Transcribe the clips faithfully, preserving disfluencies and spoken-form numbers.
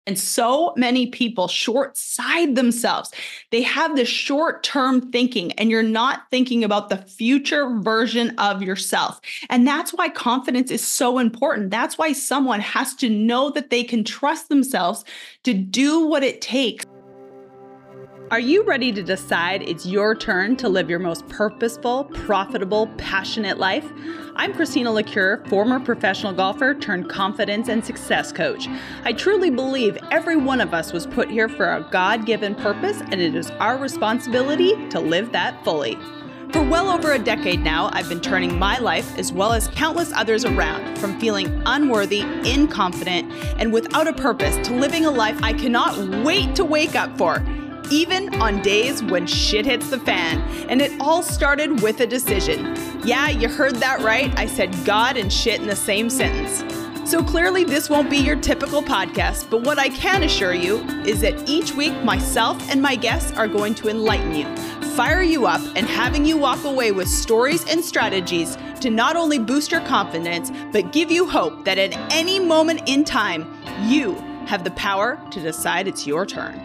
And so many people short-side themselves. They have this short-term thinking, and you're not thinking about the future version of yourself. And that's why confidence is so important. That's why someone has to know that they can trust themselves to do what it takes. Are you ready to decide it's your turn to live your most purposeful, profitable, passionate life? I'm Christina LaCure, former professional golfer turned confidence and success coach. I truly believe every one of us was put here for a God-given purpose, and it is our responsibility to live that fully. For well over a decade now, I've been turning my life, as well as countless others around, from feeling unworthy, incompetent, and without a purpose to living a life I cannot wait to wake up for, even on days when shit hits the fan. And it all started with a decision. Yeah, you heard that right. I said God and shit in the same sentence. So clearly this won't be your typical podcast, but what I can assure you is that each week myself and my guests are going to enlighten you, fire you up, and having you walk away with stories and strategies to not only boost your confidence, but give you hope that at any moment in time, you have the power to decide it's your turn.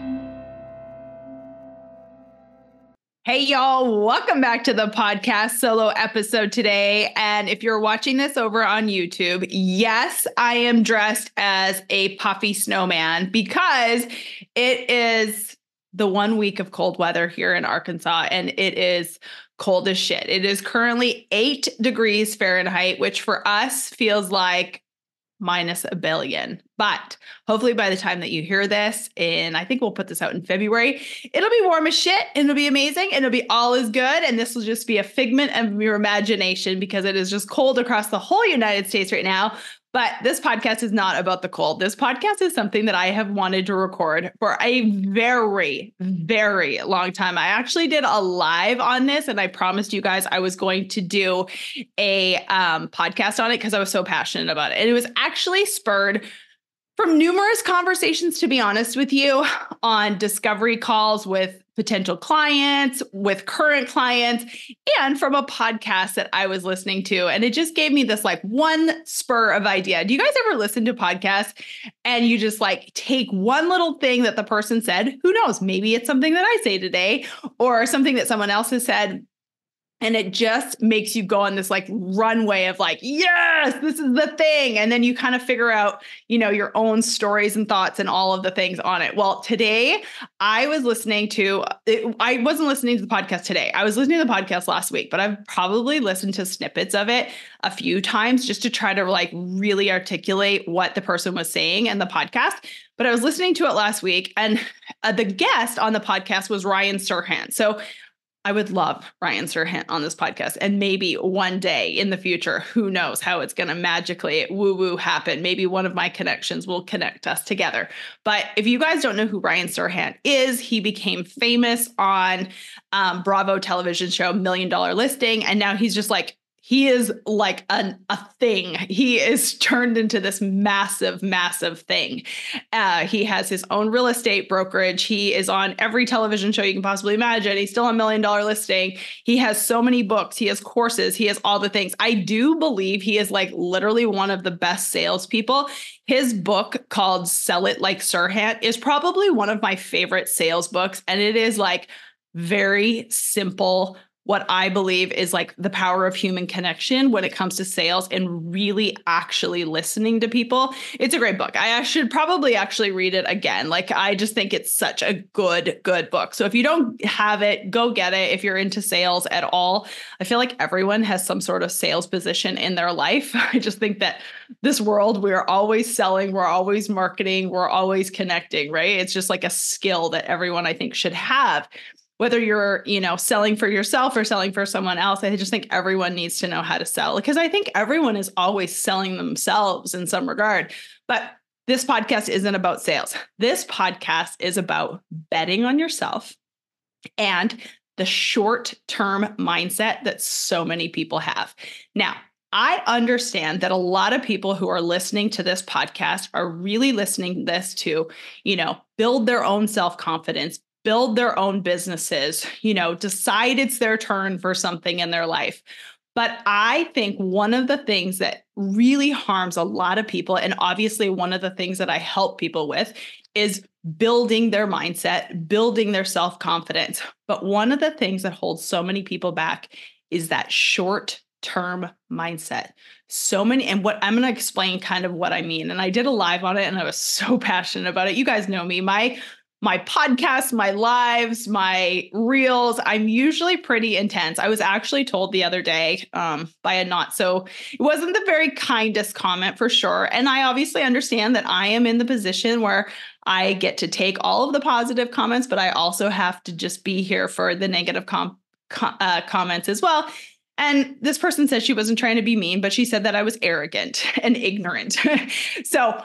Hey, y'all, welcome back to the podcast solo episode today. And if you're watching this over on YouTube, yes, I am dressed as a puffy snowman because it is the one week of cold weather here in Arkansas, and it is cold as shit. It is currently eight degrees Fahrenheit, which for us feels like minus a billion. But hopefully by the time that you hear this, and I think we'll put this out in February, it'll be warm as shit and it'll be amazing and it'll be all as good. And this will just be a figment of your imagination because it is just cold across the whole United States right now. But this podcast is not about the cold. This podcast is something that I have wanted to record for a very, very long time. I actually did a live on this, and I promised you guys I was going to do a um, podcast on it because I was so passionate about it. And it was actually spurred from numerous conversations, to be honest with you, on discovery calls with potential clients, with current clients, and from a podcast that I was listening to. And it just gave me this like one spur of idea. Do you guys ever listen to podcasts and you just like take one little thing that the person said? Who knows? Maybe it's something that I say today or something that someone else has said. And it just makes you go on this like runway of like, yes, this is the thing. And then you kind of figure out, you know, your own stories and thoughts and all of the things on it. Well, today I was listening to, it, I wasn't listening to the podcast today. I was listening to the podcast last week, but I've probably listened to snippets of it a few times just to try to like really articulate what the person was saying in the podcast. But I was listening to it last week, and uh, the guest on the podcast was Ryan Serhant. So I would love Ryan Serhant on this podcast. And maybe one day in the future, who knows how it's going to magically woo-woo happen. Maybe one of my connections will connect us together. But if you guys don't know who Ryan Serhant is, he became famous on um, Bravo television show Million Dollar Listing. And now he's just like, he is like an, a thing. He is turned into this massive, massive thing. Uh, he has his own real estate brokerage. He is on every television show you can possibly imagine. He's still on Million Dollar Listing. He has so many books. He has courses. He has all the things. I do believe he is like literally one of the best salespeople. His book called Sell It Like Serhant is probably one of my favorite sales books. And it is like very simple, what I believe is like the power of human connection when it comes to sales and really actually listening to people. It's a great book. I should probably actually read it again. Like, I just think it's such a good, good book. So if you don't have it, go get it. If you're into sales at all, I feel like everyone has some sort of sales position in their life. I just think that this world, we're always selling, we're always marketing, we're always connecting, right? It's just like a skill that everyone I think should have. Whether you're, you know, selling for yourself or selling for someone else, I just think everyone needs to know how to sell, because I think everyone is always selling themselves in some regard. But this podcast isn't about sales. This podcast is about betting on yourself and the short-term mindset that so many people have. Now, I understand that a lot of people who are listening to this podcast are really listening to this to, you know, build their own self-confidence, build their own businesses, you know, decide it's their turn for something in their life. But I think one of the things that really harms a lot of people, and obviously one of the things that I help people with, is building their mindset, building their self-confidence. But one of the things that holds so many people back is that short-term mindset. So many, and what I'm going to explain kind of what I mean. And I did a live on it and I was so passionate about it. You guys know me, my My podcasts, my lives, my reels, I'm usually pretty intense. I was actually told the other day um, by a not so, it wasn't the very kindest comment for sure. And I obviously understand that I am in the position where I get to take all of the positive comments, but I also have to just be here for the negative com- com- uh, comments as well. And this person said she wasn't trying to be mean, but she said that I was arrogant and ignorant. So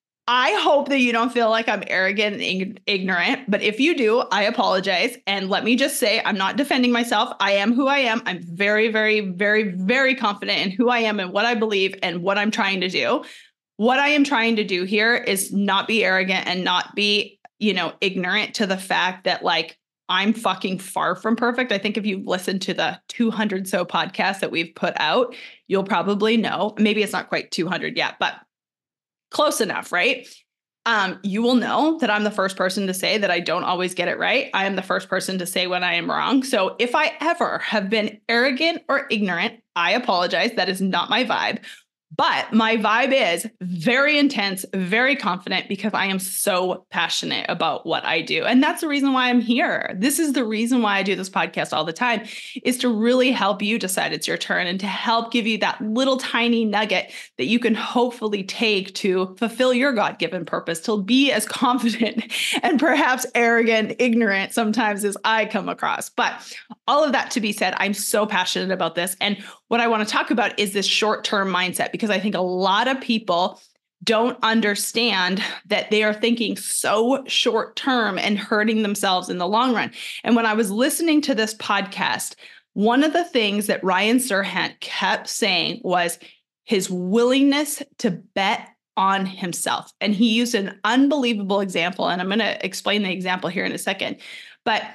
I hope that you don't feel like I'm arrogant and ignorant, but if you do, I apologize. And let me just say, I'm not defending myself. I am who I am. I'm very, very, very, very confident in who I am and what I believe and what I'm trying to do. What I am trying to do here is not be arrogant and not be, you know, ignorant to the fact that like I'm fucking far from perfect. I think if you've listened to the two hundred so podcasts that we've put out, you'll probably know, maybe it's not quite two hundred yet, but close enough, right? Um, you will know that I'm the first person to say that I don't always get it right. I am the first person to say when I am wrong. So if I ever have been arrogant or ignorant, I apologize. That is not my vibe. But my vibe is very intense, very confident because I am so passionate about what I do. And that's the reason why I'm here. This is the reason why I do this podcast all the time, is to really help you decide it's your turn and to help give you that little tiny nugget that you can hopefully take to fulfill your God-given purpose, to be as confident and perhaps arrogant, ignorant sometimes as I come across. But all of that to be said, I'm so passionate about this. And what I want to talk about is this short-term mindset, because I think a lot of people don't understand that they are thinking so short-term and hurting themselves in the long run. And when I was listening to this podcast, one of the things that Ryan Serhant kept saying was his willingness to bet on himself. And he used an unbelievable example, and I'm going to explain the example here in a second. But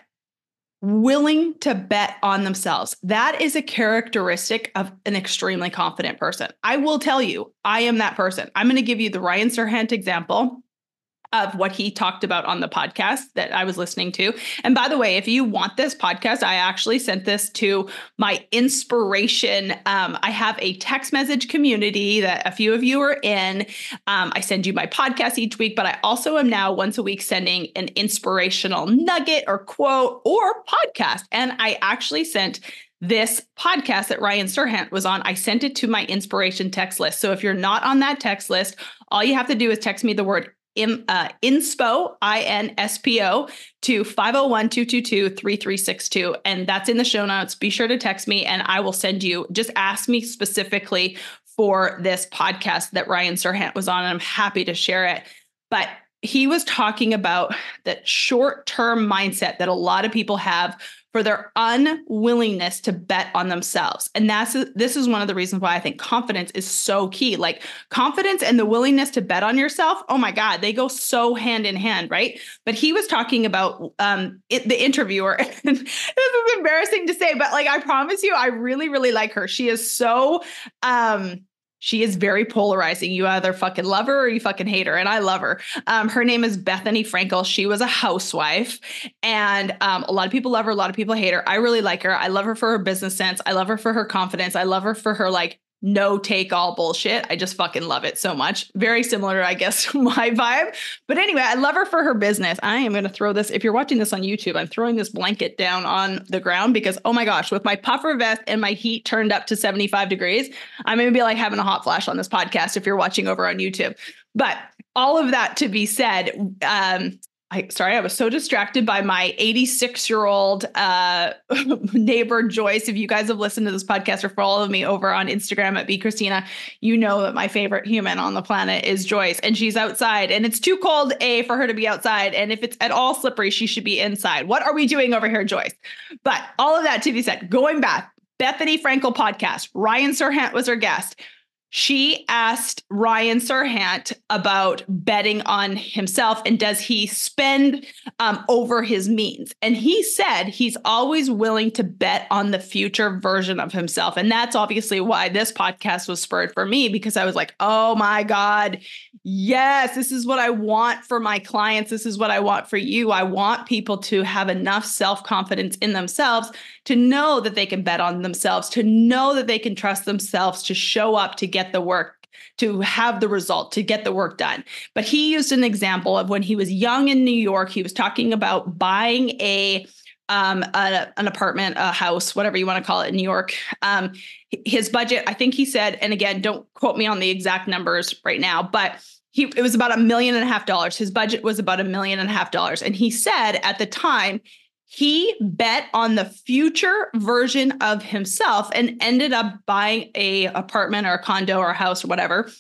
willing to bet on themselves. That is a characteristic of an extremely confident person. I will tell you, I am that person. I'm going to give you the Ryan Serhant example of what he talked about on the podcast that I was listening to. And by the way, if you want this podcast, I actually sent this to my inspiration. Um, I have a text message community that a few of you are in. Um, I send you my podcast each week, but I also am now once a week sending an inspirational nugget or quote or podcast. And I actually sent this podcast that Ryan Serhant was on, I sent it to my inspiration text list. So if you're not on that text list, all you have to do is text me the word In, uh, inspo, I N S P O, to five oh one, two two two, three three six two. And that's in the show notes. Be sure to text me and I will send you, just ask me specifically for this podcast that Ryan Serhant was on, and I'm happy to share it. But he was talking about that short-term mindset that a lot of people have for their unwillingness to bet on themselves. And that's, this is one of the reasons why I think confidence is so key. Like confidence and the willingness to bet on yourself, oh my God, they go so hand in hand, right? But he was talking about um, it, the interviewer. This is embarrassing to say, but like, I promise you, I really, really like her. She is so... Um, She is very polarizing. You either fucking love her or you fucking hate her. And I love her. Um, her name is Bethany Frankel. She was a housewife. And um, a lot of people love her. A lot of people hate her. I really like her. I love her for her business sense. I love her for her confidence. I love her for her like no take all bullshit. I just fucking love it so much. Very similar, I guess, to my vibe. But anyway, I love her for her business. I am going to throw this. If you're watching this on YouTube, I'm throwing this blanket down on the ground because, oh my gosh, with my puffer vest and my heat turned up to seventy-five degrees, I'm going to be like having a hot flash on this podcast if you're watching over on YouTube. But all of that to be said, um, I, sorry, I was so distracted by my eighty-six-year-old uh, neighbor, Joyce. If you guys have listened to this podcast or follow me over on Instagram at B Christina, you know that my favorite human on the planet is Joyce, and she's outside. And it's too cold, A, for her to be outside. And if it's at all slippery, she should be inside. What are we doing over here, Joyce? But all of that to be said, going back, Bethany Frankel podcast, Ryan Serhant was her guest. She asked Ryan Serhant about betting on himself and does he spend um, over his means? And he said he's always willing to bet on the future version of himself. And that's obviously why this podcast was spurred for me, because I was like, oh my God, yes, this is what I want for my clients. This is what I want for you. I want people to have enough self-confidence in themselves to know that they can bet on themselves, to know that they can trust themselves, to show up, to get the work, to have the result, to get the work done. But he used an example of when he was young in New York. He was talking about buying a um, a, an apartment, a house, whatever you want to call it in New York. Um, his budget, I think he said, and again, don't quote me on the exact numbers right now, but he it was about a million and a half dollars. His budget was about a million and a half dollars. And he said at the time, he bet on the future version of himself and ended up buying a apartment or a condo or a house or whatever.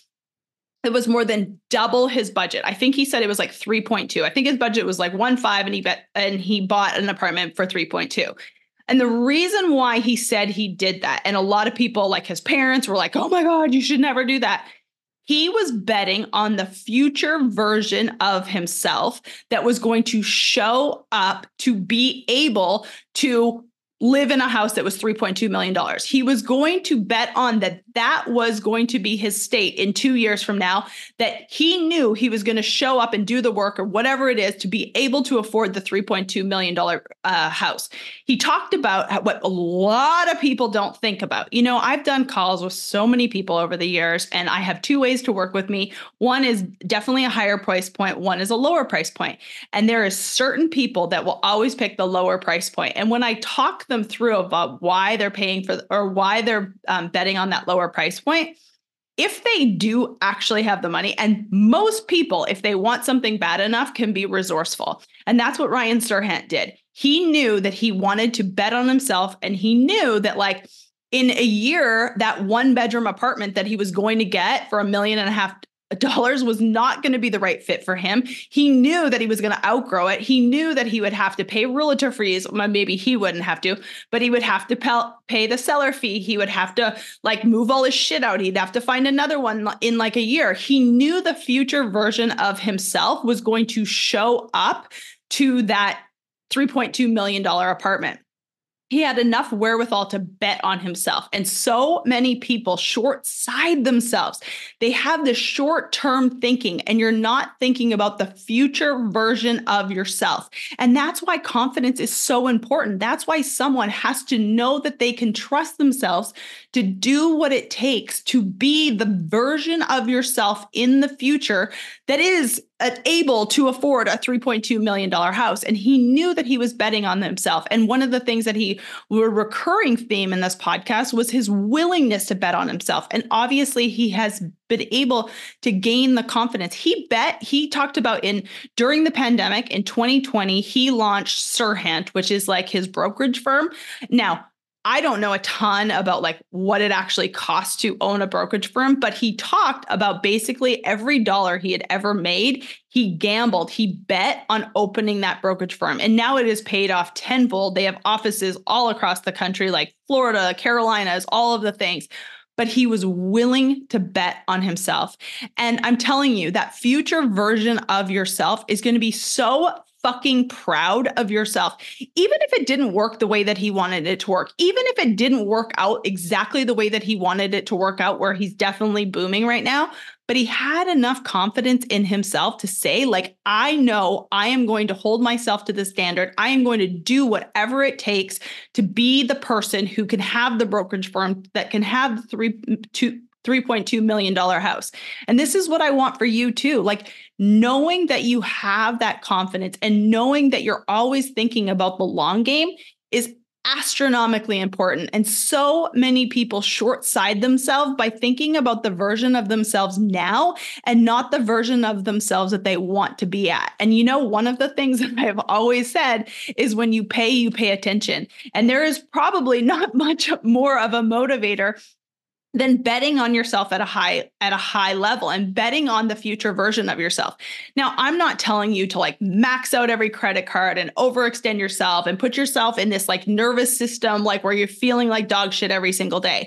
It was more than double his budget. I think he said it was like three point two. I think his budget was like one point five and he bet and he bought an apartment for three point two. And the reason why he said he did that, and a lot of people like his parents were like, oh my God, you should never do that. He was betting on the future version of himself that was going to show up to be able to live in a house that was three point two million dollars. He was going to bet on that that was going to be his state in two years from now, that he knew he was going to show up and do the work or whatever it is to be able to afford the three point two million dollars uh, house. He talked about what a lot of people don't think about. You know, I've done calls with so many people over the years, and I have two ways to work with me. One is definitely a higher price point. One is a lower price point. And there is certain people that will always pick the lower price point. And when I talk them through about why they're paying for or why they're um, betting on that lower price point, if they do actually have the money, and most people, if they want something bad enough, can be resourceful. And that's what Ryan Serhant did. He knew that he wanted to bet on himself, and he knew that like in a year, that one bedroom apartment that he was going to get for a million and a half dollars was not going to be the right fit for him. He knew that he was going to outgrow it. He knew that he would have to pay realtor fees. Maybe he wouldn't have to, but he would have to pay the seller fee. He would have to like move all his shit out. He'd have to find another one in like a year. He knew the future version of himself was going to show up to that three point two million dollars apartment. He had enough wherewithal to bet on himself. And so many people short-side themselves. They have this short-term thinking, and you're not thinking about the future version of yourself. And that's why confidence is so important. That's why someone has to know that they can trust themselves to do what it takes to be the version of yourself in the future that is able to afford a three point two million dollars house. And he knew that he was betting on himself. And one of the things that he, a recurring theme in this podcast was his willingness to bet on himself. And obviously he has been able to gain the confidence. He bet, he talked about in, during the pandemic in twenty twenty, he launched Serhant, which is like his brokerage firm. Now, I don't know a ton about like what it actually costs to own a brokerage firm, but he talked about basically every dollar he had ever made, he gambled, he bet on opening that brokerage firm. And now it is paid off tenfold. They have offices all across the country, like Florida, Carolinas, all of the things. But he was willing to bet on himself. And I'm telling you, that future version of yourself is going to be so fucking proud of yourself. Even if it didn't work the way that he wanted it to work, even if it didn't work out exactly the way that he wanted it to work out, where he's definitely booming right now, but he had enough confidence in himself to say, like, I know I am going to hold myself to the standard. I am going to do whatever it takes to be the person who can have the brokerage firm that can have the three, two, three point two million dollars house. And this is what I want for you too. Like knowing that you have that confidence and knowing that you're always thinking about the long game is astronomically important. And so many people short-side themselves by thinking about the version of themselves now and not the version of themselves that they want to be at. And you know, one of the things that I've always said is when you pay, you pay attention. And there is probably not much more of a motivator than betting on yourself at a high at a high level and betting on the future version of yourself. Now, I'm not telling you to like max out every credit card and overextend yourself and put yourself in this like nervous system, like where you're feeling like dog shit every single day.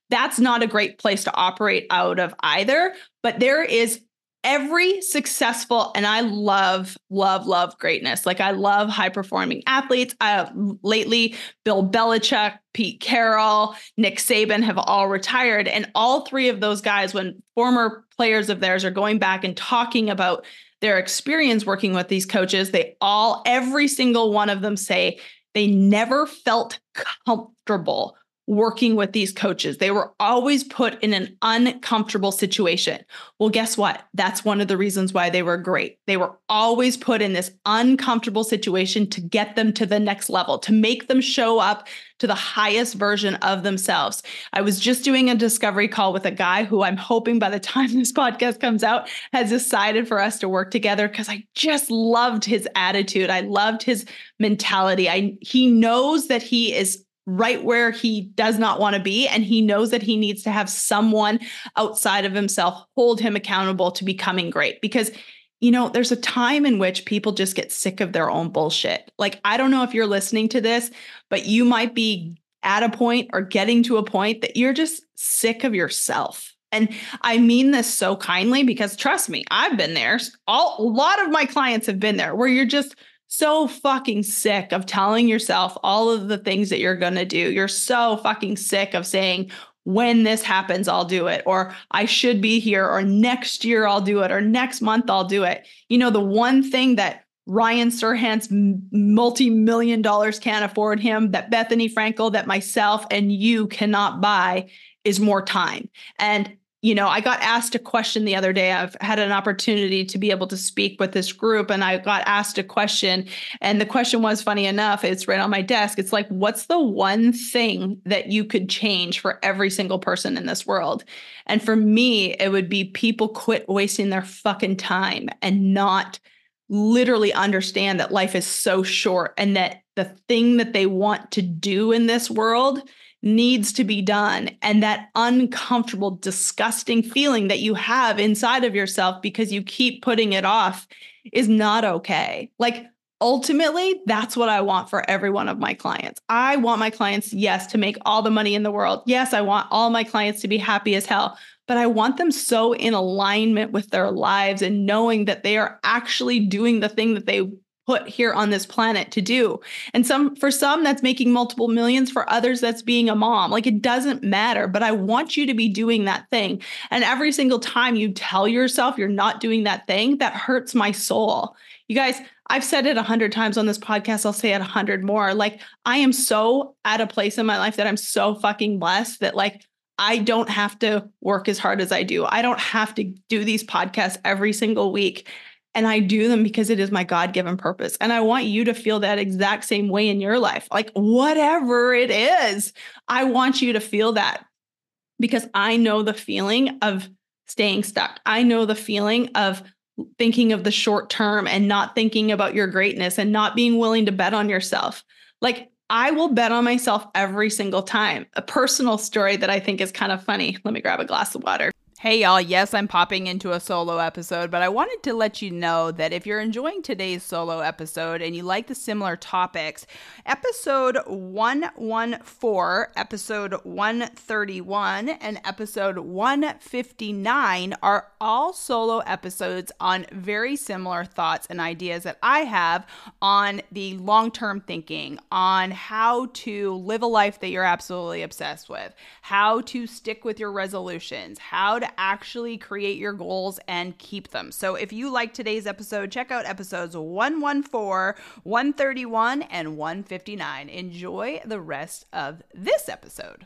that's not a great place to operate out of either. But there is every successful, and I love, love, love greatness. Like I love high performing athletes. Uh, lately, Bill Belichick, Pete Carroll, Nick Saban have all retired. And all three of those guys, when former players of theirs are going back and talking about their experience working with these coaches, they all, every single one of them say they never felt comfortable working with these coaches. They were always put in an uncomfortable situation. Well, guess what? That's one of the reasons why they were great. They were always put in this uncomfortable situation to get them to the next level, to make them show up to the highest version of themselves. I was just doing a discovery call with a guy who I'm hoping by the time this podcast comes out has decided for us to work together because I just loved his attitude. I loved his mentality. I he knows that he is right where he does not want to be. And he knows that he needs to have someone outside of himself hold him accountable to becoming great. Because, you know, there's a time in which people just get sick of their own bullshit. Like, I don't know if you're listening to this, but you might be at a point or getting to a point that you're just sick of yourself. And I mean this so kindly because trust me, I've been there. All, a lot of my clients have been there where you're just so fucking sick of telling yourself all of the things that you're going to do. You're so fucking sick of saying, when this happens, I'll do it, or I should be here, or next year I'll do it, or next month I'll do it. You know, the one thing that Ryan Serhant's multi-million dollars can't afford him, that Bethany Frankel, that myself and you cannot buy is more time. And you know, I got asked a question the other day. I've had an opportunity to be able to speak with this group, and I got asked a question. And the question was, funny enough, it's right on my desk. It's like, what's the one thing that you could change for every single person in this world? And for me, it would be people quit wasting their fucking time and not literally understand that life is so short and that the thing that they want to do in this world needs to be done. And that uncomfortable, disgusting feeling that you have inside of yourself because you keep putting it off is not okay. Like, ultimately, that's what I want for every one of my clients. I want my clients, yes, to make all the money in the world. Yes, I want all my clients to be happy as hell, but I want them so in alignment with their lives and knowing that they are actually doing the thing that they put here on this planet to do. And some, for some, that's making multiple millions. For others, that's being a mom. Like, it doesn't matter, but I want you to be doing that thing. And every single time you tell yourself you're not doing that thing, that hurts my soul. You guys, I've said it a hundred times on this podcast. I'll say it a hundred more. Like, I am so at a place in my life that I'm so fucking blessed that, like, I don't have to work as hard as I do. I don't have to do these podcasts every single week. And I do them because it is my God-given purpose. And I want you to feel that exact same way in your life. Like, whatever it is, I want you to feel that because I know the feeling of staying stuck. I know the feeling of thinking of the short term and not thinking about your greatness and not being willing to bet on yourself. Like, I will bet on myself every single time. A personal story that I think is kind of funny. Let me grab a glass of water. Hey y'all, yes, I'm popping into a solo episode, but I wanted to let you know that if you're enjoying today's solo episode and you like the similar topics, episode one fourteen, episode one thirty-one, and episode one fifty-nine are all solo episodes on very similar thoughts and ideas that I have on the long-term thinking, on how to live a life that you're absolutely obsessed with, how to stick with your resolutions, how to actually create your goals and keep them. So if you like today's episode, check out episodes one fourteen, one thirty-one, and one fifty-nine. Enjoy the rest of this episode.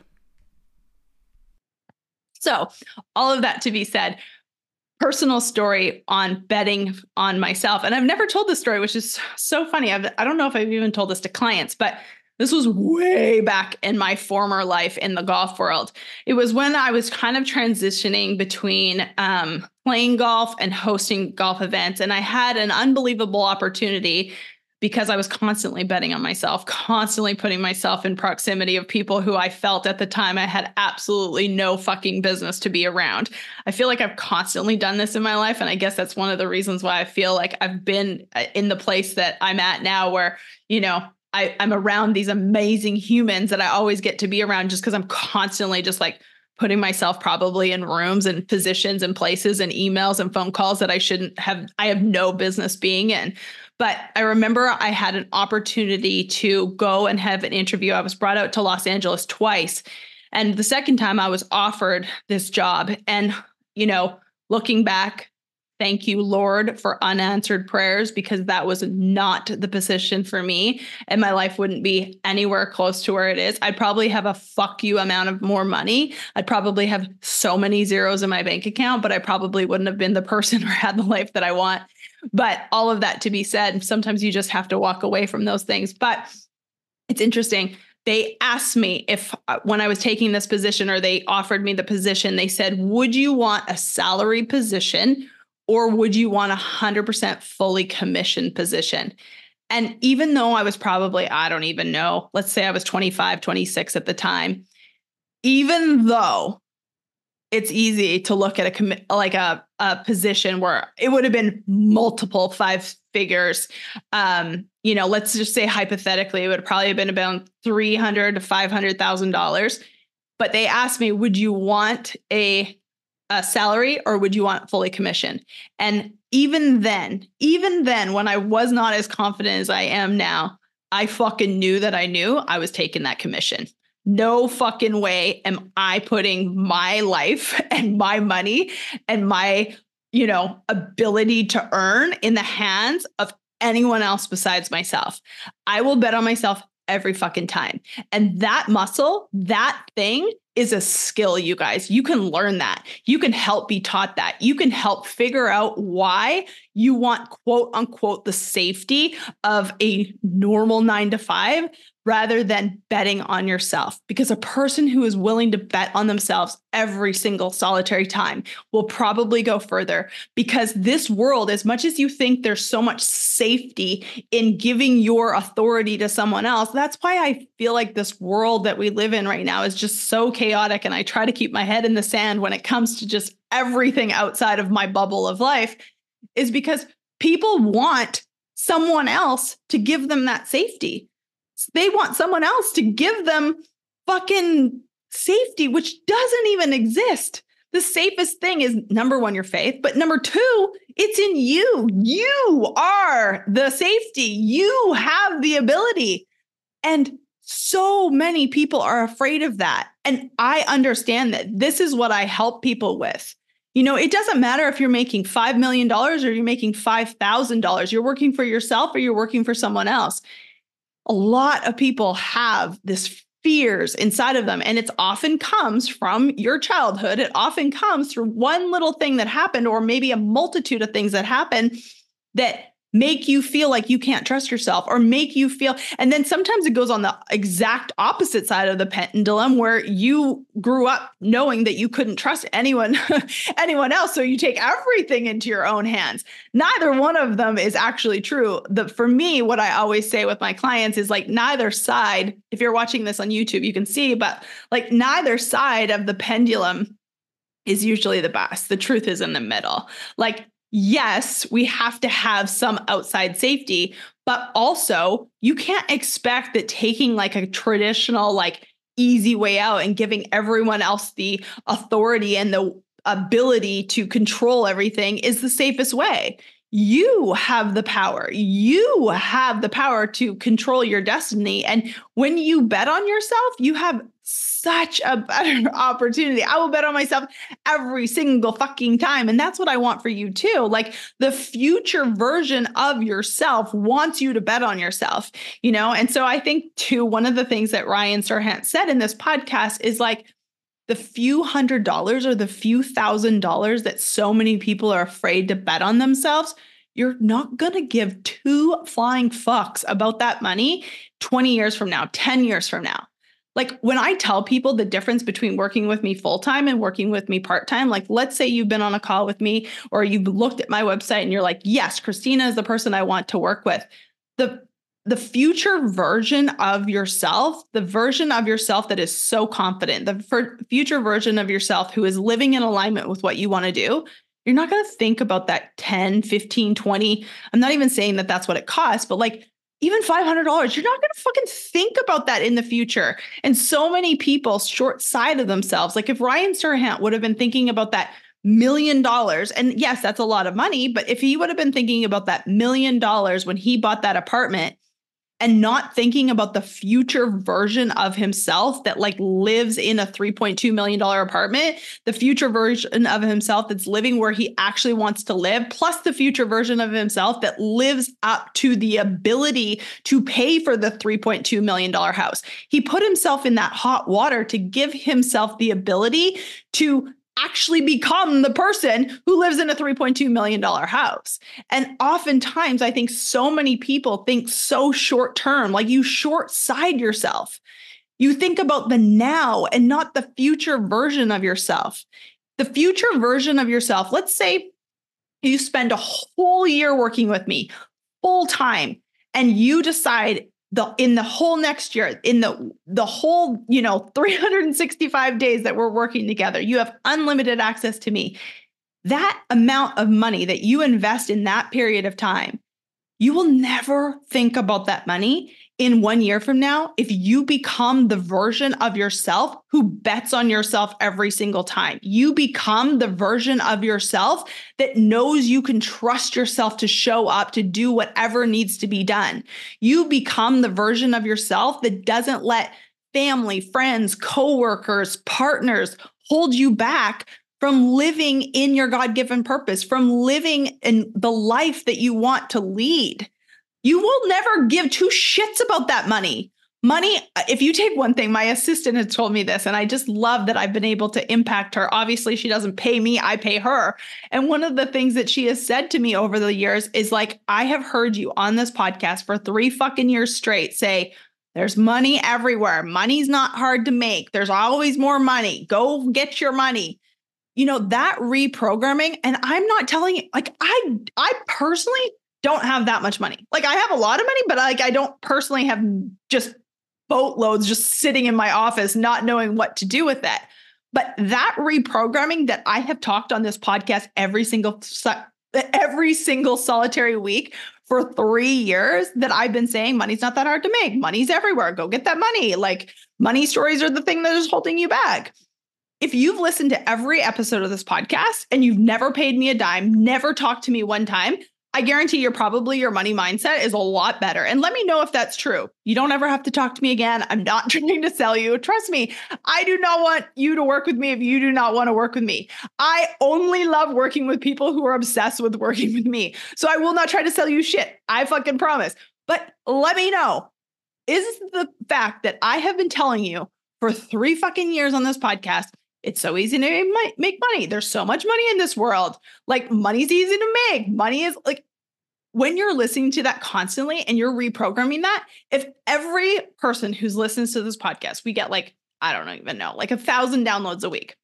So all of that to be said, personal story on betting on myself. And I've never told this story, which is so funny. I've, I don't know if I've even told this to clients, but this was way back in my former life in the golf world. It was when I was kind of transitioning between um, playing golf and hosting golf events. And I had an unbelievable opportunity because I was constantly betting on myself, constantly putting myself in proximity of people who I felt at the time I had absolutely no fucking business to be around. I feel like I've constantly done this in my life. And I guess that's one of the reasons why I feel like I've been in the place that I'm at now where, you know, I, I'm around these amazing humans that I always get to be around just because I'm constantly just like putting myself probably in rooms and positions and places and emails and phone calls that I shouldn't have, I have no business being in. But I remember I had an opportunity to go and have an interview. I was brought out to Los Angeles twice. And the second time I was offered this job. And, you know, looking back, thank you, Lord, for unanswered prayers, because that was not the position for me. And my life wouldn't be anywhere close to where it is. I'd probably have a fuck you amount of more money. I'd probably have so many zeros in my bank account, but I probably wouldn't have been the person or had the life that I want. But all of that to be said, sometimes you just have to walk away from those things. But it's interesting. They asked me if uh, when I was taking this position, or they offered me the position, they said, would you want a salary position or would you want a one hundred percent fully commissioned position? And even though I was probably, I don't even know, let's say I was twenty-five, twenty-six at the time, even though it's easy to look at a commi- like a, a position where it would have been multiple five figures. Um, you know, let's just say hypothetically, it would have probably been about three hundred to five hundred thousand dollars. But they asked me, would you want a, a salary or would you want fully commissioned? And even then, even then, when I was not as confident as I am now, I fucking knew that I knew I was taking that commission. No fucking way am I putting my life and my money and my, you know, ability to earn in the hands of anyone else besides myself. I will bet on myself every fucking time. And that muscle, that thing is a skill, you guys. You can learn that. You can help be taught that. You can help figure out why you want, quote unquote, the safety of a normal nine to five rather than betting on yourself. Because a person who is willing to bet on themselves every single solitary time will probably go further, because this world, as much as you think there's so much safety in giving your authority to someone else, that's why I feel like this world that we live in right now is just so chaotic. And I try to keep my head in the sand when it comes to just everything outside of my bubble of life, is because people want someone else to give them that safety. They want someone else to give them fucking safety, which doesn't even exist. The safest thing is, number one, your faith. But number two, it's in you. You are the safety. You have the ability. And so many people are afraid of that. And I understand that. This is what I help people with. You know, it doesn't matter if you're making five million dollars or you're making five thousand dollars. You're working for yourself or you're working for someone else. A lot of people have this fears inside of them, and it often comes from your childhood. It often comes through one little thing that happened, or maybe a multitude of things that happen that make you feel like you can't trust yourself, or make you feel, and then sometimes it goes on the exact opposite side of the pendulum, where you grew up knowing that you couldn't trust anyone, anyone else. So you take everything into your own hands. Neither one of them is actually true. The, for me, what I always say with my clients is like, neither side, if you're watching this on YouTube, you can see, but like neither side of the pendulum is usually the best. The truth is in the middle. Like, yes, we have to have some outside safety, but also you can't expect that taking like a traditional, like easy way out and giving everyone else the authority and the ability to control everything is the safest way. You have the power. You have the power to control your destiny. And when you bet on yourself, you have such a better opportunity. I will bet on myself every single fucking time. And that's what I want for you too. Like the future version of yourself wants you to bet on yourself, you know? And so I think too, one of the things that Ryan Serhant said in this podcast is like, the few hundred dollars or the few thousand dollars that so many people are afraid to bet on themselves, you're not going to give two flying fucks about that money twenty years from now, ten years from now. Like when I tell people the difference between working with me full-time and working with me part-time, like let's say you've been on a call with me or you've looked at my website and you're like, yes, Christina is the person I want to work with. The The future version of yourself, the version of yourself that is so confident, the f- future version of yourself who is living in alignment with what you want to do, you're not going to think about that ten, fifteen, twenty. I'm not even saying that that's what it costs, but like even five hundred dollars, you're not going to fucking think about that in the future. And so many people short-sighted themselves. Like if Ryan Serhant would have been thinking about that million dollars, and yes, that's a lot of money, but if he would have been thinking about that million dollars when he bought that apartment and not thinking about the future version of himself that like lives in a three point two million dollars apartment, the future version of himself that's living where he actually wants to live, plus the future version of himself that lives up to the ability to pay for the three point two million dollars house. He put himself in that hot water to give himself the ability to actually become the person who lives in a three point two million dollars house. And oftentimes, I think so many people think so short term, like you short side yourself. You think about the now and not the future version of yourself. The future version of yourself, let's say you spend a whole year working with me full time and you decide The, in the whole next year, in the the whole, you know, three hundred sixty-five days that we're working together, you have unlimited access to me. That amount of money that you invest in that period of time, you will never think about that money in one year from now if you become the version of yourself who bets on yourself every single time. You become the version of yourself that knows you can trust yourself to show up to do whatever needs to be done. You become the version of yourself that doesn't let family, friends, coworkers, partners hold you back from living in your God-given purpose, from living in the life that you want to lead. You will never give two shits about that money. Money, if you take one thing, my assistant has told me this, and I just love that I've been able to impact her. Obviously, she doesn't pay me, I pay her. And one of the things that she has said to me over the years is like, I have heard you on this podcast for three fucking years straight say, there's money everywhere. Money's not hard to make. There's always more money. Go get your money. You know, that reprogramming, and I'm not telling you, like, I, I personally don't have that much money. Like I have a lot of money, but like I don't personally have just boatloads just sitting in my office, not knowing what to do with that. But that reprogramming that I have talked on this podcast every single, every single solitary week for three years that I've been saying, money's not that hard to make. Money's everywhere. Go get that money. Like money stories are the thing that is holding you back. If you've listened to every episode of this podcast and you've never paid me a dime, never talked to me one time, I guarantee you're probably your money mindset is a lot better. And let me know if that's true. You don't ever have to talk to me again. I'm not trying to sell you. Trust me, I do not want you to work with me if you do not want to work with me. I only love working with people who are obsessed with working with me. So I will not try to sell you shit. I fucking promise. But let me know, is the fact that I have been telling you for three fucking years on this podcast, it's so easy to make money. There's so much money in this world. Like money's easy to make. Money is like, when you're listening to that constantly and you're reprogramming that, if every person who's listens to this podcast, we get like, I don't even know, like a thousand downloads a week.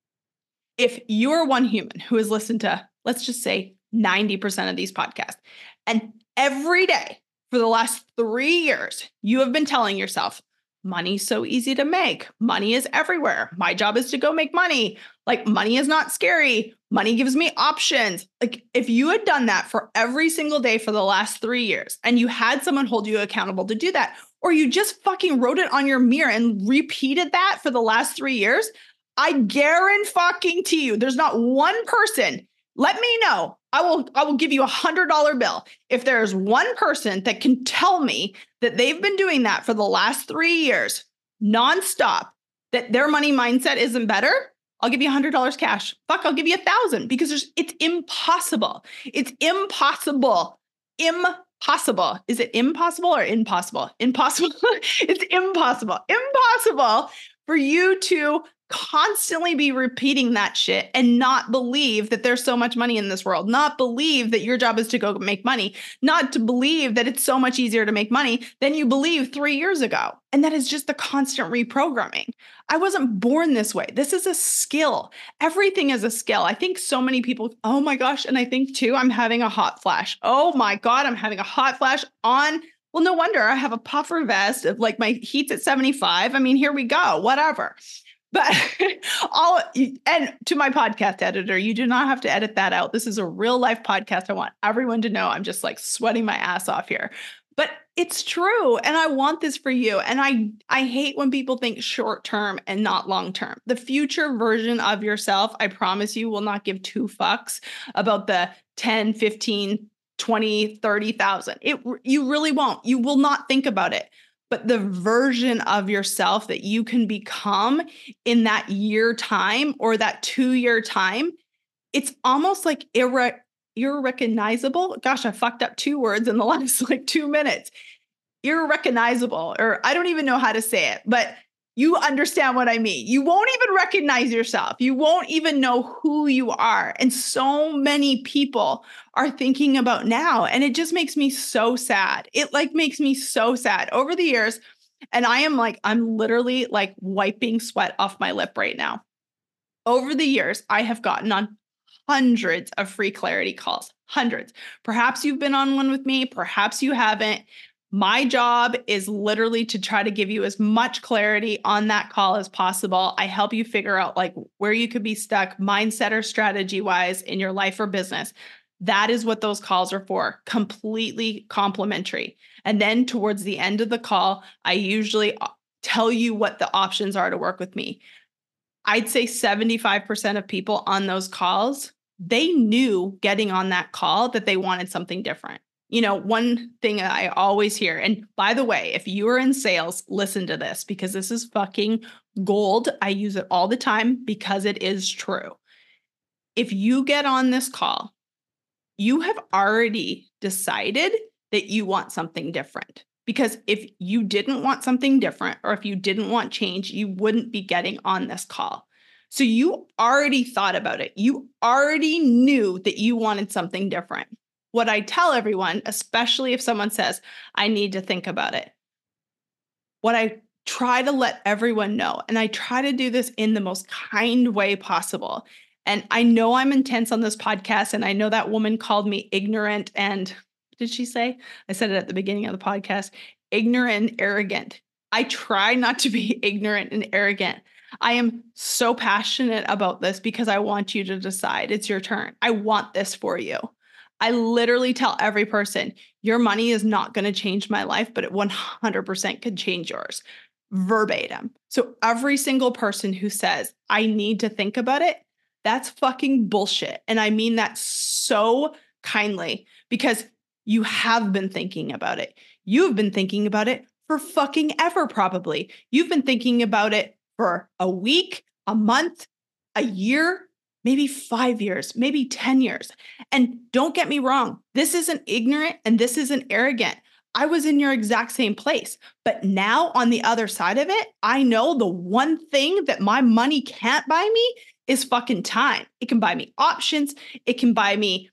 If you're one human who has listened to, let's just say ninety percent of these podcasts, and every day for the last three years, you have been telling yourself, money's so easy to make. Money is everywhere. My job is to go make money. Like money is not scary. Money gives me options. Like if you had done that for every single day for the last three years and you had someone hold you accountable to do that, or you just fucking wrote it on your mirror and repeated that for the last three years, I guarantee you there's not one person. Let me know. I will, I will give you a hundred dollar bill. If there's one person that can tell me that they've been doing that for the last three years, nonstop, that their money mindset isn't better, I'll give you a hundred dollars cash. Fuck, I'll give you a thousand because there's, it's impossible. It's impossible. Impossible. Is it impossible or impossible? Impossible. It's impossible. Impossible for you to constantly be repeating that shit and not believe that there's so much money in this world, not believe that your job is to go make money, not to believe that it's so much easier to make money than you believed three years ago. And that is just the constant reprogramming. I wasn't born this way. This is a skill. Everything is a skill. I think so many people, oh my gosh. And I think too, I'm having a hot flash. Oh my God, I'm having a hot flash on. Well, no wonder I have a puffer vest of like my heat's at seventy-five. I mean, here we go, whatever. But all, and to my podcast editor, you do not have to edit that out. This is a real life podcast. I want everyone to know I'm just like sweating my ass off here. But it's true. And I want this for you. And I, I hate when people think short term and not long term. The future version of yourself, I promise you, will not give two fucks about the ten, fifteen, twenty, thirty thousand. It, you really won't. You will not think about it. But the version of yourself that you can become in that year time or that two year time, it's almost like irre- irrecognizable. Gosh, I fucked up two words in the last like two minutes. Irrecognizable, or I don't even know how to say it, but you understand what I mean. You won't even recognize yourself. You won't even know who you are. And so many people are thinking about now. And it just makes me so sad. It like makes me so sad over the years. And I am like, I'm literally like wiping sweat off my lip right now. Over the years, I have gotten on hundreds of free clarity calls, hundreds. Perhaps you've been on one with me. Perhaps you haven't. My job is literally to try to give you as much clarity on that call as possible. I help you figure out like where you could be stuck mindset or strategy wise in your life or business. That is what those calls are for, completely complimentary. And then towards the end of the call, I usually tell you what the options are to work with me. I'd say seventy-five percent of people on those calls, they knew getting on that call that they wanted something different. You know, one thing I always hear, and by the way, if you are in sales, listen to this because this is fucking gold. I use it all the time because it is true. If you get on this call, you have already decided that you want something different. Because if you didn't want something different or if you didn't want change, you wouldn't be getting on this call. So you already thought about it. You already knew that you wanted something different. What I tell everyone, especially if someone says, I need to think about it, what I try to let everyone know, and I try to do this in the most kind way possible. And I know I'm intense on this podcast, and I know that woman called me ignorant and, what did she say? I said it at the beginning of the podcast, ignorant and arrogant. I try not to be ignorant and arrogant. I am so passionate about this because I want you to decide. It's your turn. I want this for you. I literally tell every person, your money is not going to change my life, but it one hundred percent could change yours. Verbatim. So every single person who says, I need to think about it, that's fucking bullshit. And I mean that so kindly because you have been thinking about it. You've been thinking about it for fucking ever, probably. You've been thinking about it for a week, a month, a year, maybe five years, maybe ten years. And don't get me wrong, this isn't ignorant and this isn't arrogant. I was in your exact same place. But now on the other side of it, I know the one thing that my money can't buy me is fucking time. It can buy me options. It can buy me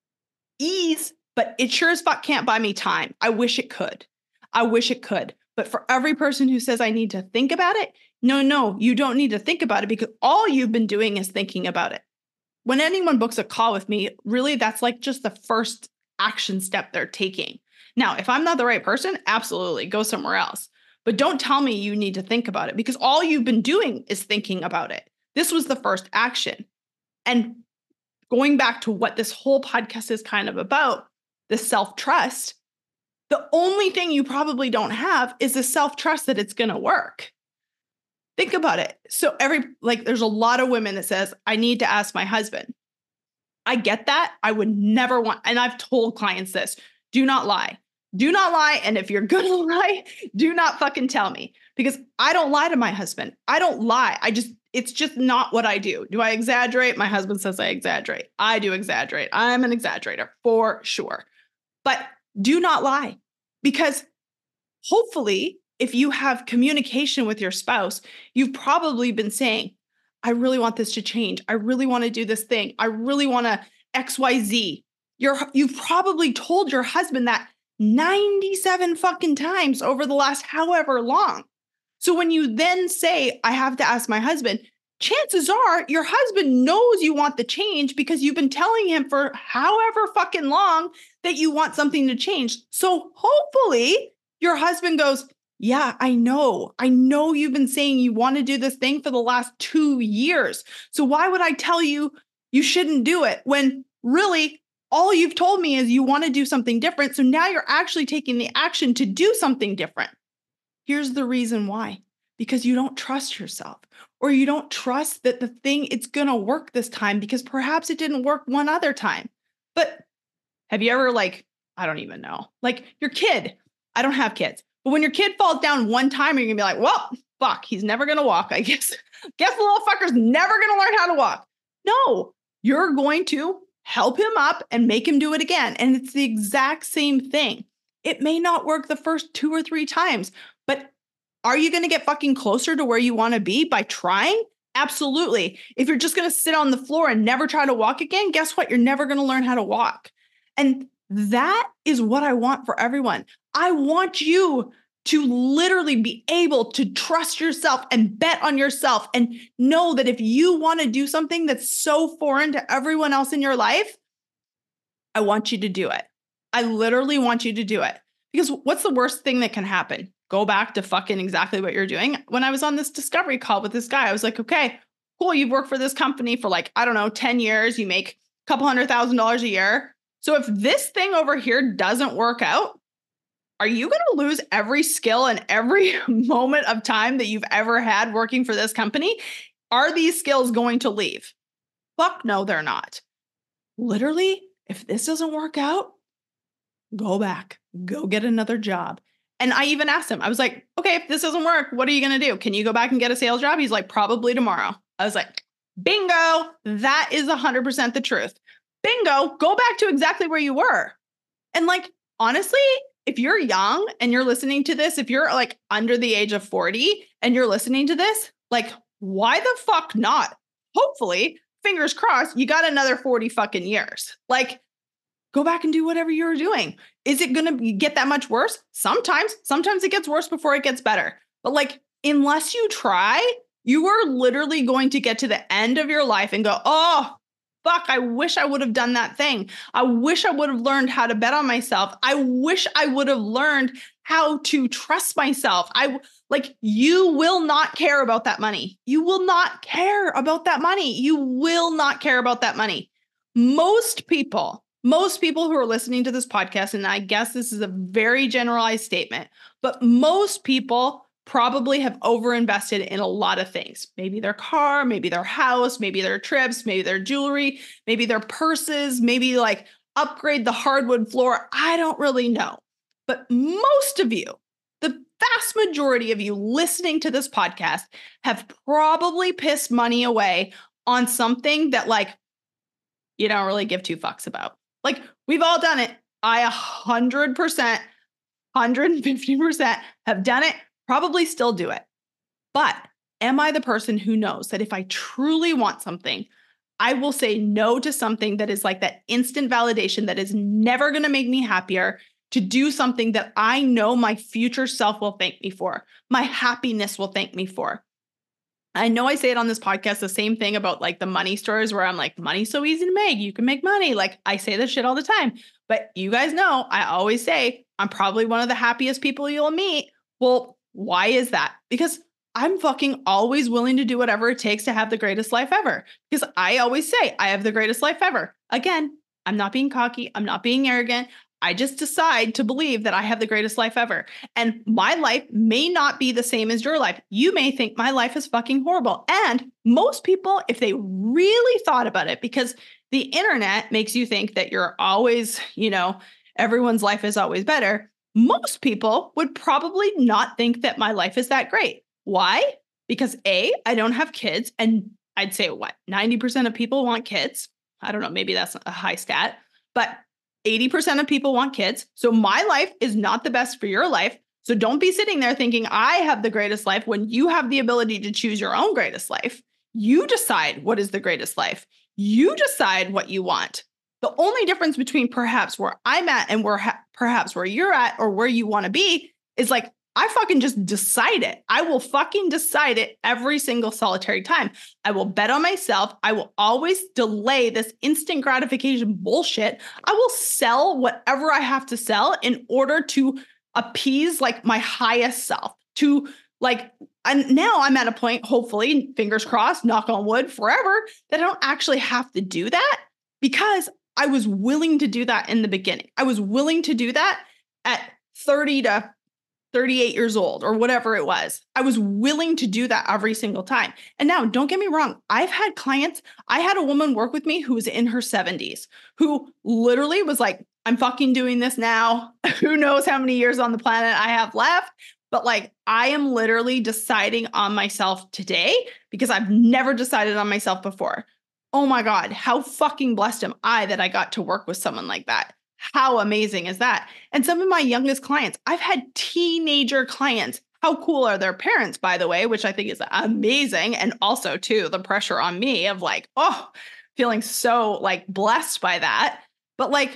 ease, but it sure as fuck can't buy me time. I wish it could. I wish it could. But for every person who says I need to think about it, no, no, you don't need to think about it because all you've been doing is thinking about it. When anyone books a call with me, really, that's like just the first action step they're taking. Now, if I'm not the right person, absolutely go somewhere else. But don't tell me you need to think about it because all you've been doing is thinking about it. This was the first action. And going back to what this whole podcast is kind of about, the self-trust, the only thing you probably don't have is the self-trust that it's going to work. Think about it. So every, like, there's a lot of women that says, I need to ask my husband. I get that. I would never want, and I've told clients this, do not lie. Do not lie. And if you're going to lie, do not fucking tell me because I don't lie to my husband. I don't lie. I just, it's just not what I do. Do I exaggerate? My husband says I exaggerate. I do exaggerate. I'm an exaggerator for sure. But do not lie because hopefully if you have communication with your spouse, you've probably been saying, I really want this to change. I really want to do this thing. I really want to X Y Z. You're, you've probably told your husband that ninety-seven fucking times over the last however long. So when you then say, I have to ask my husband, chances are your husband knows you want the change because you've been telling him for however fucking long that you want something to change. So hopefully your husband goes, yeah, I know. I know you've been saying you want to do this thing for the last two years. So why would I tell you you shouldn't do it when really all you've told me is you want to do something different. So now you're actually taking the action to do something different. Here's the reason why. Because you don't trust yourself, or you don't trust that the thing, it's going to work this time because perhaps it didn't work one other time. But have you ever like, I don't even know, like your kid, I don't have kids, but when your kid falls down one time, you're going to be like, well, fuck, he's never going to walk. I guess, guess the little fucker's never going to learn how to walk. No, you're going to help him up and make him do it again. And it's the exact same thing. It may not work the first two or three times, but are you going to get fucking closer to where you want to be by trying? Absolutely. If you're just going to sit on the floor and never try to walk again, guess what? You're never going to learn how to walk. And that is what I want for everyone. I want you to literally be able to trust yourself and bet on yourself and know that if you want to do something that's so foreign to everyone else in your life, I want you to do it. I literally want you to do it. Because what's the worst thing that can happen? Go back to fucking exactly what you're doing. When I was on this discovery call with this guy, I was like, okay, cool. You've worked for this company for like, I don't know, ten years. You make a couple hundred thousand dollars a year. So if this thing over here doesn't work out, are you going to lose every skill and every moment of time that you've ever had working for this company? Are these skills going to leave? Fuck no, they're not. Literally, if this doesn't work out, go back, go get another job. And I even asked him, I was like, okay, if this doesn't work, what are you going to do? Can you go back and get a sales job? He's like, probably tomorrow. I was like, bingo, that is one hundred percent the truth. Bingo, go back to exactly where you were. And like, honestly, if you're young and you're listening to this, if you're like under the age of forty and you're listening to this, like, why the fuck not? Hopefully, fingers crossed, you got another forty fucking years. Like, go back and do whatever you were doing. Is it going to get that much worse? Sometimes. Sometimes it gets worse before it gets better. But like, unless you try, you are literally going to get to the end of your life and go, oh, fuck, I wish I would have done that thing. I wish I would have learned how to bet on myself. I wish I would have learned how to trust myself. I like, you will not care about that money. You will not care about that money. You will not care about that money. Most people Most people who are listening to this podcast, and I guess this is a very generalized statement, but most people probably have overinvested in a lot of things. Maybe their car, maybe their house, maybe their trips, maybe their jewelry, maybe their purses, maybe like upgrade the hardwood floor. I don't really know. But most of you, the vast majority of you listening to this podcast have probably pissed money away on something that like you don't really give two fucks about. Like, we've all done it. I one hundred percent, one hundred fifty percent have done it, probably still do it. But am I the person who knows that if I truly want something, I will say no to something that is like that instant validation that is never going to make me happier, to do something that I know my future self will thank me for, my happiness will thank me for? I know I say it on this podcast, the same thing about like the money stories where I'm like, money's so easy to make. You can make money. Like, I say this shit all the time, but you guys know, I always say I'm probably one of the happiest people you'll meet. Well, why is that? Because I'm fucking always willing to do whatever it takes to have the greatest life ever. Because I always say I have the greatest life ever. Again, I'm not being cocky. I'm not being arrogant. I just decide to believe that I have the greatest life ever. And my life may not be the same as your life. You may think my life is fucking horrible. And most people, if they really thought about it, because the internet makes you think that you're always, you know, everyone's life is always better. Most people would probably not think that my life is that great. Why? Because A, I don't have kids. And I'd say what, ninety percent of people want kids. I don't know, maybe that's a high stat, but eighty percent of people want kids. So my life is not the best for your life. So don't be sitting there thinking I have the greatest life when you have the ability to choose your own greatest life. You decide what is the greatest life. You decide what you want. The only difference between perhaps where I'm at and where ha- perhaps where you're at or where you want to be is like, I fucking just decide it. I will fucking decide it every single solitary time. I will bet on myself. I will always delay this instant gratification bullshit. I will sell whatever I have to sell in order to appease like my highest self, to like, and now I'm at a point, hopefully, fingers crossed, knock on wood, forever, that I don't actually have to do that because I was willing to do that in the beginning. I was willing to do that at thirty to thirty-eight years old or whatever it was. I was willing to do that every single time. And now, don't get me wrong. I've had clients. I had a woman work with me who was in her seventies, who literally was like, I'm fucking doing this now. Who knows how many years on the planet I have left? But like, I am literally deciding on myself today because I've never decided on myself before. Oh my God, how fucking blessed am I that I got to work with someone like that? How amazing is that? And some of my youngest clients, I've had teenager clients. How cool are their parents, by the way, which I think is amazing. And also too, the pressure on me of like, oh, feeling so like blessed by that. But like,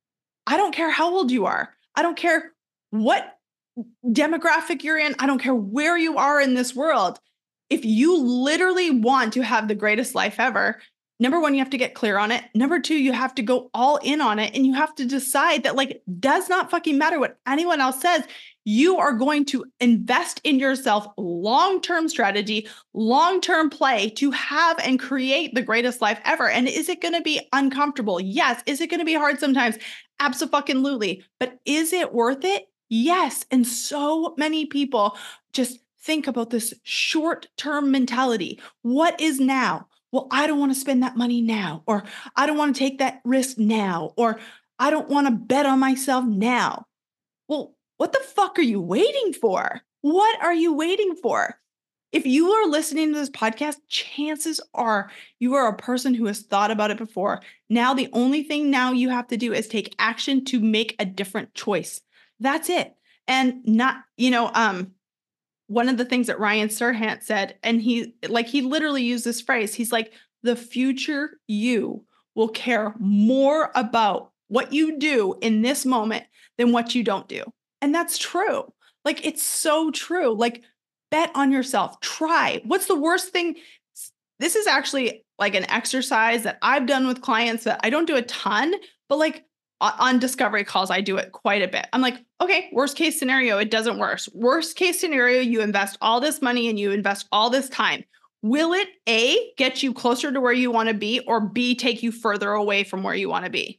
I don't care how old you are. I don't care what demographic you're in. I don't care where you are in this world. If you literally want to have the greatest life ever, number one, you have to get clear on it. Number two, you have to go all in on it. And you have to decide that like, does not fucking matter what anyone else says. You are going to invest in yourself, long-term strategy, long-term play to have and create the greatest life ever. And is it going to be uncomfortable? Yes. Is it going to be hard sometimes? Abso-fucking-lutely. But is it worth it? Yes. And so many people just think about this short-term mentality. What is now? Well, I don't want to spend that money now, or I don't want to take that risk now, or I don't want to bet on myself now. Well, what the fuck are you waiting for? What are you waiting for? If you are listening to this podcast, chances are you are a person who has thought about it before. Now, the only thing now you have to do is take action to make a different choice. That's it. And not, you know, um, one of the things that Ryan Serhant said, and he like he literally used this phrase, he's like, the future you will care more about what you do in this moment than what you don't do. And that's true. Like, it's so true. Like, bet on yourself. Try. What's the worst thing? This is actually like an exercise that I've done with clients that I don't do a ton, but like on discovery calls, I do it quite a bit. I'm like, okay, worst case scenario, it doesn't work. Worst case scenario, you invest all this money and you invest all this time. Will it A, get you closer to where you want to be, or B, take you further away from where you want to be?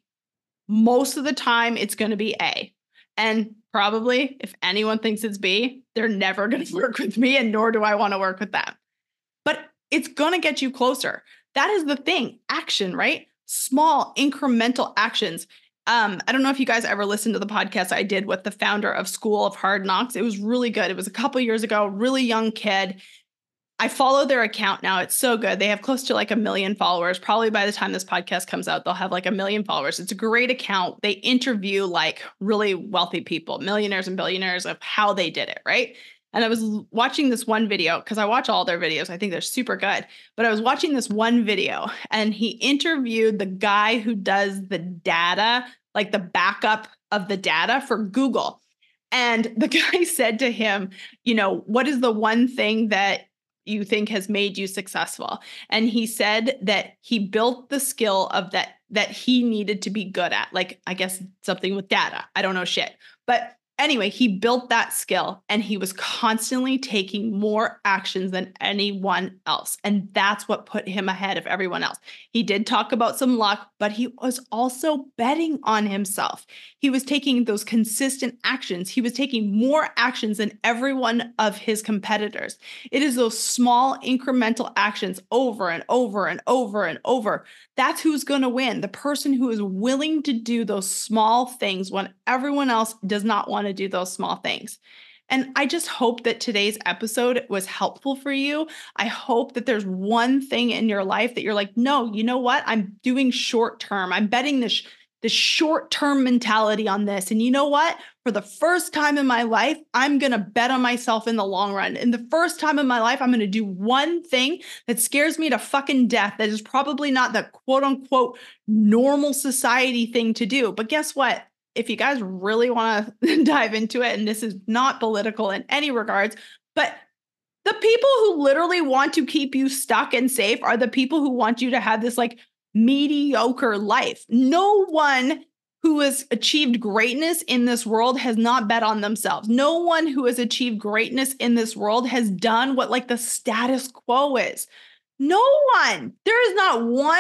Most of the time, it's going to be A. And probably if anyone thinks it's B, they're never going to work with me, and nor do I want to work with them. But it's going to get you closer. That is the thing. Action, right? Small incremental actions. Um, I don't know if you guys ever listened to the podcast I did with the founder of School of Hard Knocks. It was really good. It was a couple years ago, really young kid. I follow their account now. It's so good. They have close to like a million followers. Probably by the time this podcast comes out, they'll have like a million followers. It's a great account. They interview like really wealthy people, millionaires and billionaires, of how they did it, right? And I was watching this one video because I watch all their videos. I think they're super good. But I was watching this one video and he interviewed the guy who does the data, like the backup of the data for Google. And the guy said to him, you know, what is the one thing that you think has made you successful? And he said that he built the skill of that, that he needed to be good at, like, I guess something with data. I don't know shit. But anyway, he built that skill and he was constantly taking more actions than anyone else. And that's what put him ahead of everyone else. He did talk about some luck, but he was also betting on himself. He was taking those consistent actions. He was taking more actions than every one of his competitors. It is those small incremental actions over and over and over and over. That's who's going to win. The person who is willing to do those small things when everyone else does not want to do those small things. And I just hope that today's episode was helpful for you. I hope that there's one thing in your life that you're like, no, you know what? I'm doing short term. I'm betting this, this short term mentality on this. And you know what? For the first time in my life, I'm going to bet on myself in the long run. And the first time in my life, I'm going to do one thing that scares me to fucking death. That is probably not the quote unquote normal society thing to do. But guess what? If you guys really want to dive into it, and this is not political in any regards, but the people who literally want to keep you stuck and safe are the people who want you to have this like mediocre life. No one who has achieved greatness in this world has not bet on themselves. No one who has achieved greatness in this world has done what like the status quo is. No one. There is not one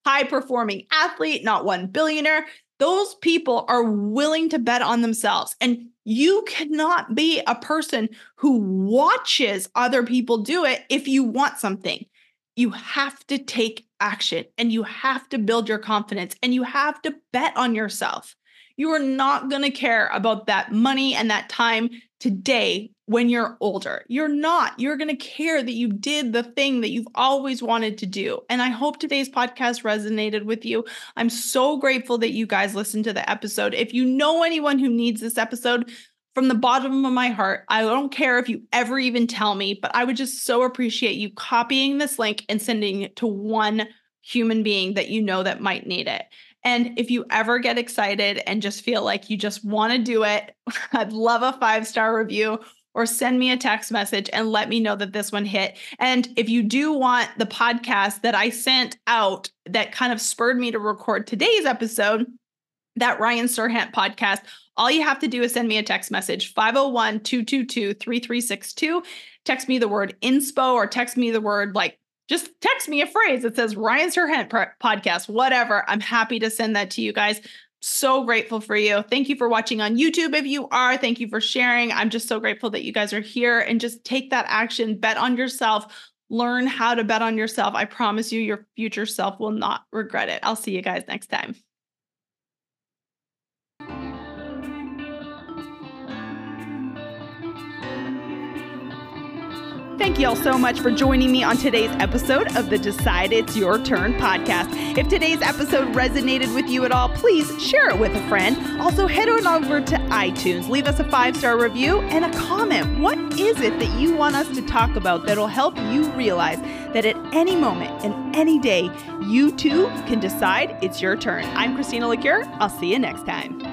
high-performing athlete, not one billionaire. Those people are willing to bet on themselves. And you cannot be a person who watches other people do it if you want something. You have to take action and you have to build your confidence and you have to bet on yourself. You are not going to care about that money and that time today when you're older. You're not. You're going to care that you did the thing that you've always wanted to do. And I hope today's podcast resonated with you. I'm so grateful that you guys listened to the episode. If you know anyone who needs this episode, from the bottom of my heart, I don't care if you ever even tell me, but I would just so appreciate you copying this link and sending it to one human being that you know that might need it. And if you ever get excited and just feel like you just want to do it, I'd love a five-star review or send me a text message and let me know that this one hit. And if you do want the podcast that I sent out that kind of spurred me to record today's episode, that Ryan Serhant podcast, all you have to do is send me a text message, five oh one, two two two, three three six two. Text me the word inspo or text me the word like, just text me a phrase that says Ryan Serhant podcast, whatever. I'm happy to send that to you guys. So grateful for you. Thank you for watching on YouTube. If you are, thank you for sharing. I'm just so grateful that you guys are here and just take that action, bet on yourself, learn how to bet on yourself. I promise you, your future self will not regret it. I'll see you guys next time. Thank you all so much for joining me on today's episode of the Decide It's Your Turn podcast. If today's episode resonated with you at all, please share it with a friend. Also, head on over to iTunes, leave us a five-star review and a comment. What is it that you want us to talk about that'll help you realize that at any moment and any day, you too can decide it's your turn? I'm Christina Lecure. I'll see you next time.